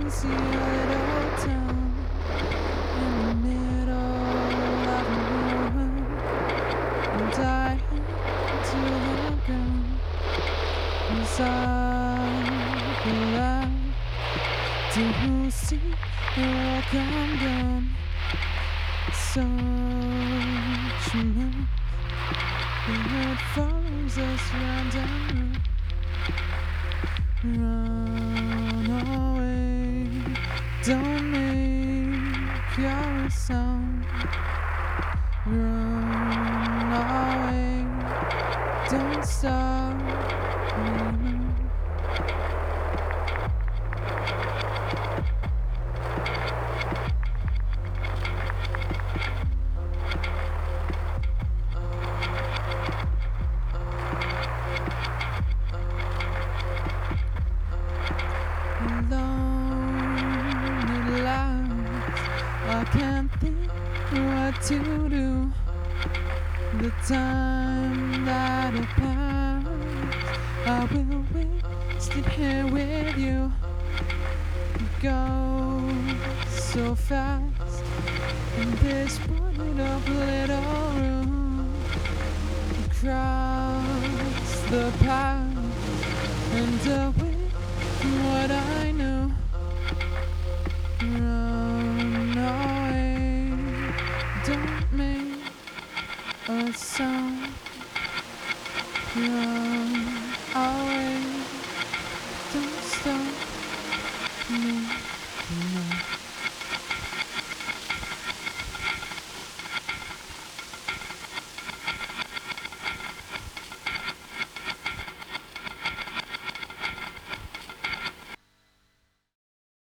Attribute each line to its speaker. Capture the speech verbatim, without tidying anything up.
Speaker 1: see a little town in the middle of nowhere, and I hate to look out inside the light to see the world come down. Such a move, it follows us round and round. Run away, don't make your sound. Run away, don't stop me. Alone at last, I can't think what to do. The time that will pass, I will waste it here with you. It goes so fast in this point of little room. Across the path and away from what I know. Run away, don't make a sound. Run away, don't stop me now.